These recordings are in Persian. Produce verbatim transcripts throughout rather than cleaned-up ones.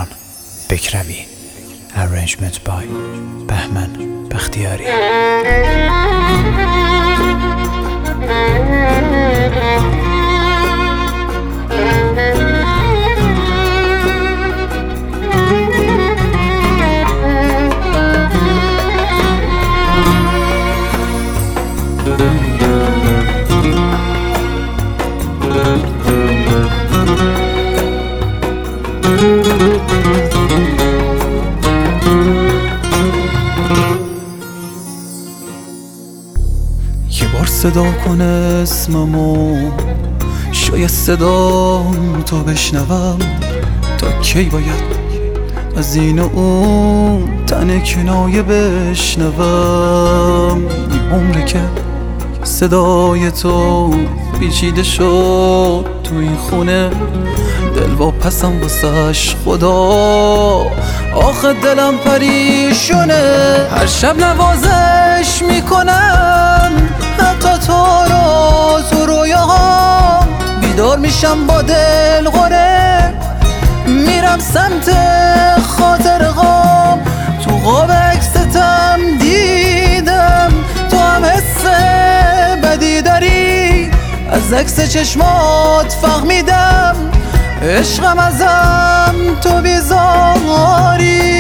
تهران. بکروی. Arrangement by بهمن بختیاری. یه بار صدا کن اسممو، شاید صدام تو بشنوم. تا کی باید از این و اون تن کنایه بشنوم؟ یه عمره که صدای تو پیچیده شد تو این خونه، دل واپسم واسش خدا. آخه دلم پریشونه، هر شب نوازش میکنم، حتی تو رو تو رویاهام. بیدار میشم با دل غره، میرم سمت خاطرهام. تو قاب عکستم دیدم تو هم حس بدی داری، از عکس چشمات فهمیدم عشقم ازم تو بیزاری.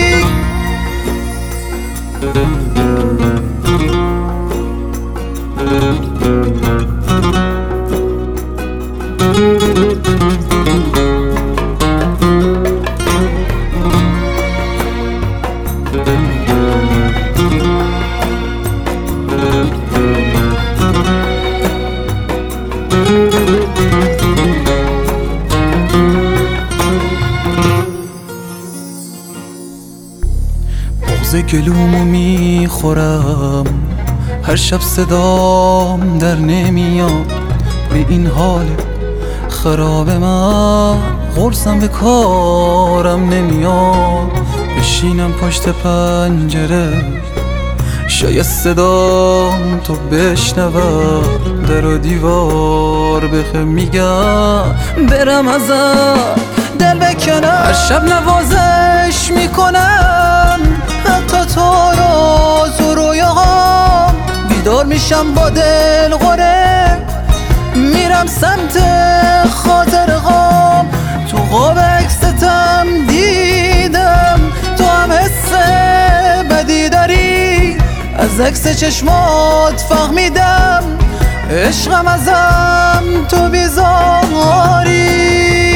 بغض گلومو میخورم، هر شب صدام در نمیاد. به این حال خراب من قرصم به کارم نمیاد. بشینم پشت پنجره، شاید صدام تو بشنوم. در و دیوار بخه میگم برم ازم دل بکنم. هر شب نوازش میکنم، حتی تو رو تو رویاهام. بیدار میشم با دل غره، میرم سمت خاطرهام. تو قاب عکستم دیدم تو هم حس بدی داری، از عکس چشمات فهمیدم عشقم ازم تو بیزاری.